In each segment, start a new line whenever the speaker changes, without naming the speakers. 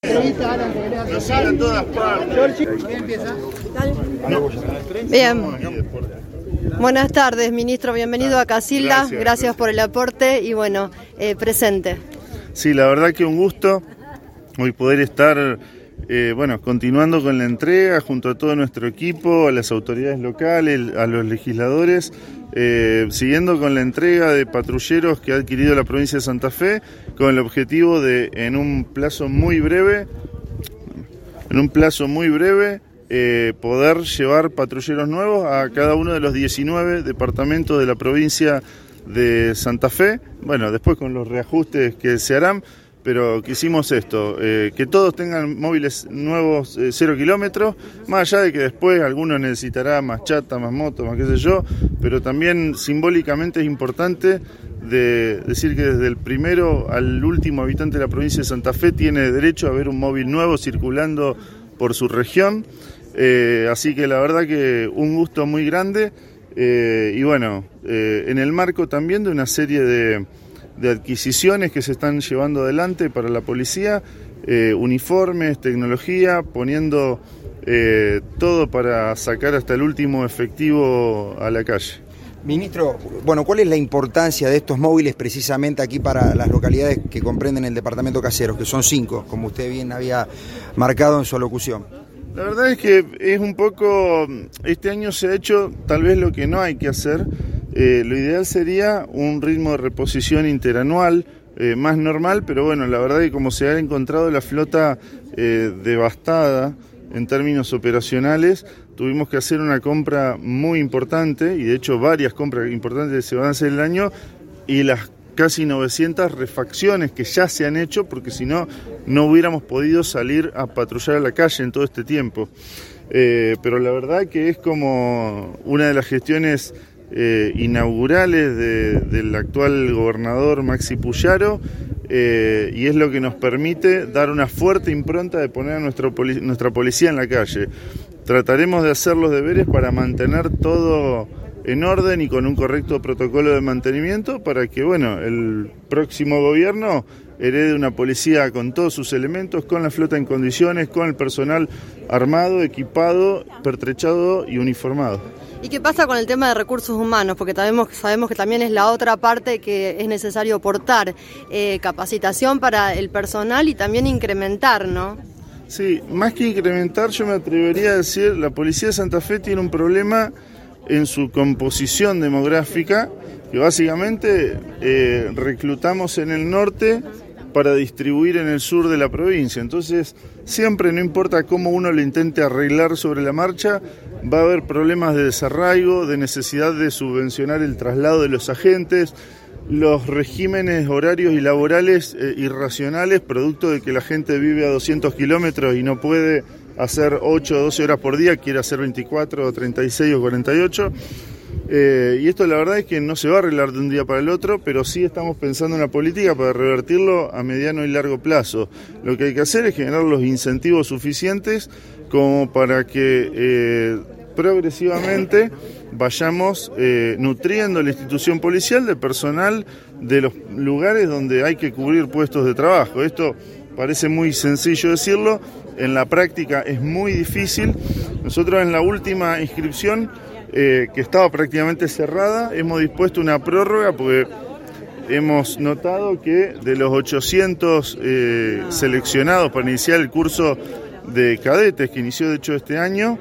En todas partes.
Bien. Buenas tardes, ministro. Bienvenido a Casilda. Gracias por el aporte y presente.
Sí, la verdad que un gusto hoy poder estar continuando con la entrega junto a todo nuestro equipo, a las autoridades locales, a los legisladores, siguiendo con la entrega de patrulleros que ha adquirido la provincia de Santa Fe, con el objetivo de, en un plazo muy breve, poder llevar patrulleros nuevos a cada uno de los 19 departamentos de la provincia de Santa Fe. Bueno, después con los reajustes que se harán, pero quisimos esto, que todos tengan móviles nuevos 0 kilómetros, más allá de que después algunos necesitará más chata, más moto, más qué sé yo, pero también simbólicamente es importante de decir que desde el primero al último habitante de la provincia de Santa Fe tiene derecho a ver un móvil nuevo circulando por su región, así que la verdad que un gusto muy grande, en el marco también de una serie de adquisiciones que se están llevando adelante para la policía, uniformes, tecnología, poniendo todo para sacar hasta el último efectivo a la calle.
Ministro, ¿cuál es la importancia de estos móviles precisamente aquí para las localidades que comprenden el departamento Caseros, que son 5, como usted bien había marcado en su alocución?
La verdad es que es un poco, este año se ha hecho tal vez lo que no hay que hacer. Lo ideal sería un ritmo de reposición interanual más normal, pero la verdad que como se ha encontrado la flota devastada en términos operacionales, tuvimos que hacer una compra muy importante, y de hecho varias compras importantes se van a hacer el año, y las casi 900 refacciones que ya se han hecho, porque si no, no hubiéramos podido salir a patrullar a la calle en todo este tiempo. Pero la verdad que es como una de las gestiones inaugurales del actual gobernador Maxi Puyaro, y es lo que nos permite dar una fuerte impronta de poner a nuestra policía en la calle. Trataremos de hacer los deberes para mantener todo en orden y con un correcto protocolo de mantenimiento para que el próximo gobierno herede una policía con todos sus elementos, con la flota en condiciones, con el personal armado, equipado, pertrechado y uniformado.
¿Y qué pasa con el tema de recursos humanos? Porque sabemos que también es la otra parte que es necesario aportar, capacitación para el personal y también incrementar, ¿no?
Sí, más que incrementar, yo me atrevería a decir, la policía de Santa Fe tiene un problema en su composición demográfica, que básicamente reclutamos en el norte para distribuir en el sur de la provincia. Entonces, siempre, no importa cómo uno lo intente arreglar sobre la marcha, va a haber problemas de desarraigo, de necesidad de subvencionar el traslado de los agentes, los regímenes horarios y laborales irracionales, producto de que la gente vive a 200 kilómetros y no puede hacer 8 o 12 horas por día, quiere hacer 24 o 36 o 48. Y esto la verdad es que no se va a arreglar de un día para el otro, pero sí estamos pensando en una política para revertirlo a mediano y largo plazo. Lo que hay que hacer es generar los incentivos suficientes como para que progresivamente vayamos nutriendo la institución policial de personal de los lugares donde hay que cubrir puestos de trabajo. Esto parece muy sencillo decirlo, en la práctica es muy difícil. Nosotros en la última inscripción, que estaba prácticamente cerrada, hemos dispuesto una prórroga porque hemos notado que de los 800 seleccionados para iniciar el curso de cadetes que inició de hecho este año,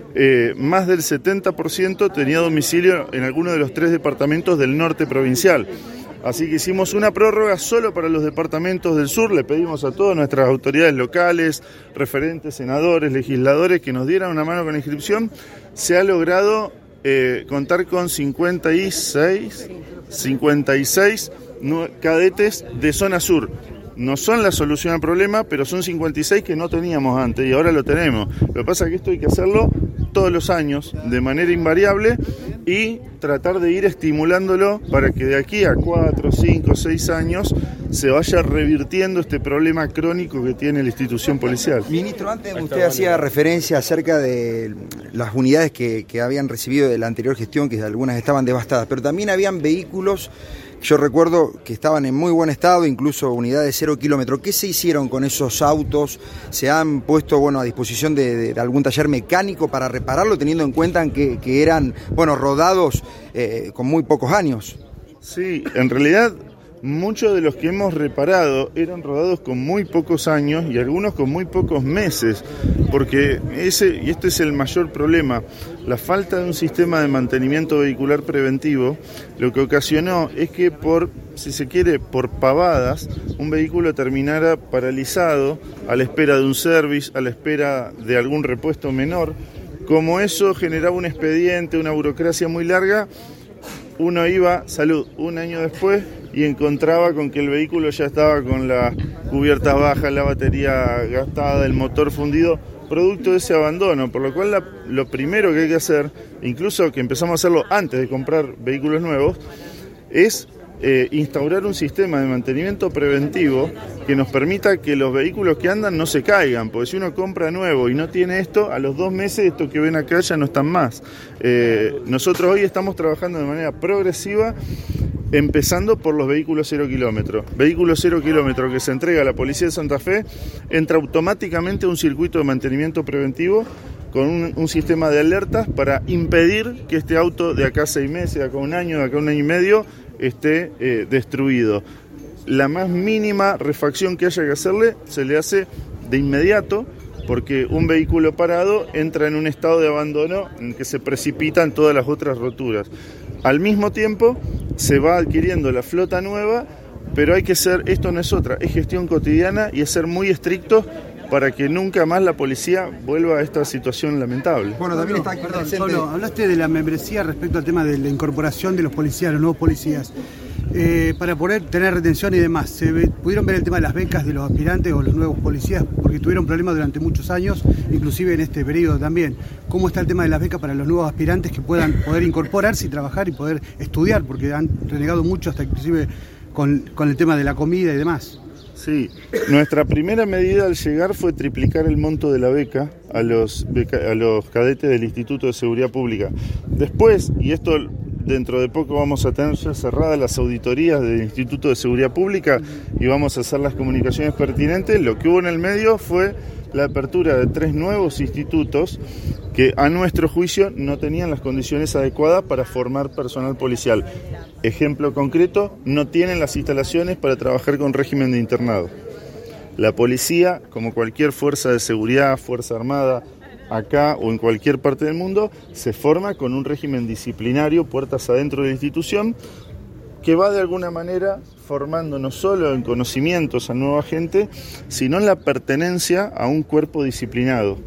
más del 70% tenía domicilio en alguno de los 3 departamentos del norte provincial. Así que hicimos una prórroga solo para los departamentos del sur. Le pedimos a todas nuestras autoridades locales, referentes, senadores, legisladores, que nos dieran una mano con la inscripción. Se ha logrado contar con 56 cadetes de zona sur. No son la solución al problema, pero son 56 que no teníamos antes y ahora lo tenemos. Lo que pasa es que esto hay que hacerlo todos los años, de manera invariable, y tratar de ir estimulándolo para que de aquí a 4, 5, 6 años se vaya revirtiendo este problema crónico que tiene la institución policial.
Ministro, antes usted hacía referencia acerca de las unidades que habían recibido de la anterior gestión, que algunas estaban devastadas, pero también habían vehículos Yo recuerdo que estaban en muy buen estado, incluso unidades de 0 kilómetros. ¿Qué se hicieron con esos autos? ¿Se han puesto a disposición de algún taller mecánico para repararlo, teniendo en cuenta que eran rodados con muy pocos años?
Sí, en realidad muchos de los que hemos reparado eran rodados con muy pocos años y algunos con muy pocos meses, porque este es el mayor problema, la falta de un sistema de mantenimiento vehicular preventivo, lo que ocasionó es que si se quiere, por pavadas, un vehículo terminara paralizado a la espera de un service, a la espera de algún repuesto menor. Como eso generaba un expediente, una burocracia muy larga, uno iba, un año después y encontraba con que el vehículo ya estaba con las cubiertas bajas, la batería gastada, el motor fundido, producto de ese abandono, por lo cual lo primero que hay que hacer, incluso que empezamos a hacerlo antes de comprar vehículos nuevos, es instaurar un sistema de mantenimiento preventivo que nos permita que los vehículos que andan no se caigan, porque si uno compra nuevo y no tiene esto, a los 2 meses esto que ven acá ya no están más. Nosotros hoy estamos trabajando de manera progresiva, empezando por los vehículos 0 kilómetros. Vehículo 0 kilómetros que se entrega a la Policía de Santa Fe, entra automáticamente a un circuito de mantenimiento preventivo con un sistema de alertas para impedir que este auto de acá a 6 meses, de acá a 1 año, de acá a 1 año y medio, esté destruido. La más mínima refacción que haya que hacerle se le hace de inmediato, porque un vehículo parado entra en un estado de abandono en que se precipitan todas las otras roturas. Al mismo tiempo se va adquiriendo la flota nueva, pero esto no es otra, es gestión cotidiana y es ser muy estrictos para que nunca más la policía vuelva a esta situación lamentable.
Bueno, también está aquí presente. Pablo, hablaste de la membresía respecto al tema de la incorporación de los policías, los nuevos policías. Para poder tener retención y demás, ¿pudieron ver el tema de las becas de los aspirantes o los nuevos policías? Porque tuvieron problemas durante muchos años, inclusive en este periodo también. ¿Cómo está el tema de las becas para los nuevos aspirantes que puedan poder incorporarse y trabajar y poder estudiar? Porque han renegado mucho, hasta inclusive con el tema de la comida y demás.
Sí, nuestra primera medida al llegar fue triplicar el monto de la beca a los cadetes del Instituto de Seguridad Pública. Después, y esto dentro de poco vamos a tener ya cerradas las auditorías del Instituto de Seguridad Pública y vamos a hacer las comunicaciones pertinentes, lo que hubo en el medio fue la apertura de 3 nuevos institutos que a nuestro juicio no tenían las condiciones adecuadas para formar personal policial. Ejemplo concreto, no tienen las instalaciones para trabajar con régimen de internado. La policía, como cualquier fuerza de seguridad, fuerza armada, acá o en cualquier parte del mundo, se forma con un régimen disciplinario, puertas adentro de la institución, que va de alguna manera formando no solo en conocimientos a nueva gente, sino en la pertenencia a un cuerpo disciplinado.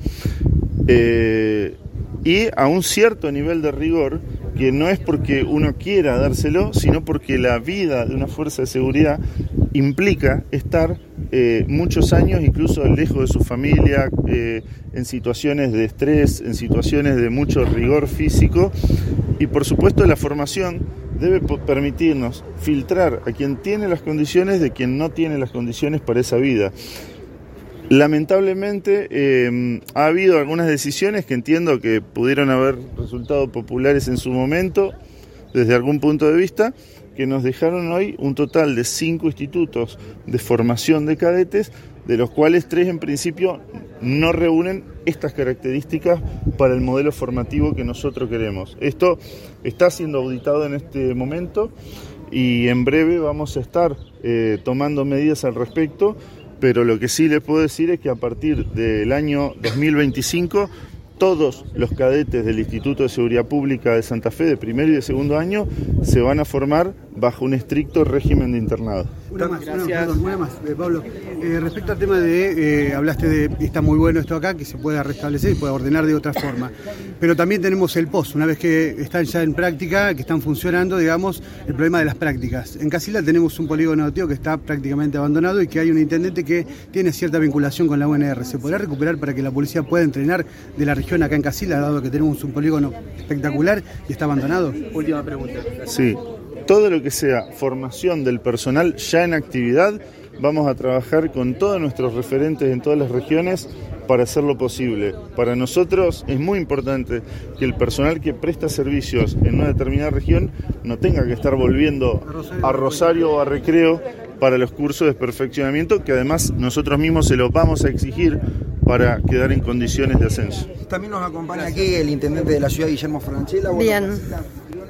Y a un cierto nivel de rigor, que no es porque uno quiera dárselo, sino porque la vida de una fuerza de seguridad implica estar muchos años, incluso lejos de su familia, en situaciones de estrés, en situaciones de mucho rigor físico, y por supuesto la formación debe permitirnos filtrar a quien tiene las condiciones de quien no tiene las condiciones para esa vida. Lamentablemente ha habido algunas decisiones que entiendo que pudieron haber resultado populares en su momento, desde algún punto de vista, que nos dejaron hoy un total de 5 institutos de formación de cadetes, de los cuales 3 en principio no reúnen estas características para el modelo formativo que nosotros queremos. Esto está siendo auditado en este momento y en breve vamos a estar tomando medidas al respecto, pero lo que sí les puedo decir es que a partir del año 2025 todos los cadetes del Instituto de Seguridad Pública de Santa Fe de primer y de segundo año se van a formar bajo un estricto régimen de internado.
Una más, Pablo. Respecto al tema hablaste de, está muy bueno esto acá, que se pueda restablecer y pueda ordenar de otra forma. Pero también tenemos el POS, una vez que están ya en práctica, que están funcionando, digamos, el problema de las prácticas. En Casilda tenemos un polígono de tiro que está prácticamente abandonado y que hay un intendente que tiene cierta vinculación con la UNR. ¿Se podrá recuperar para que la policía pueda entrenar de la región acá en Casilda, dado que tenemos un polígono espectacular y está abandonado?
Última pregunta.
Sí. Todo lo que sea formación del personal ya en actividad vamos a trabajar con todos nuestros referentes en todas las regiones para hacerlo posible. Para nosotros es muy importante que el personal que presta servicios en una determinada región no tenga que estar volviendo a Rosario o a Recreo para los cursos de perfeccionamiento, que además nosotros mismos se los vamos a exigir para quedar en condiciones de ascenso.
También nos acompaña aquí el intendente de la ciudad, Guillermo Franchella.
Bien.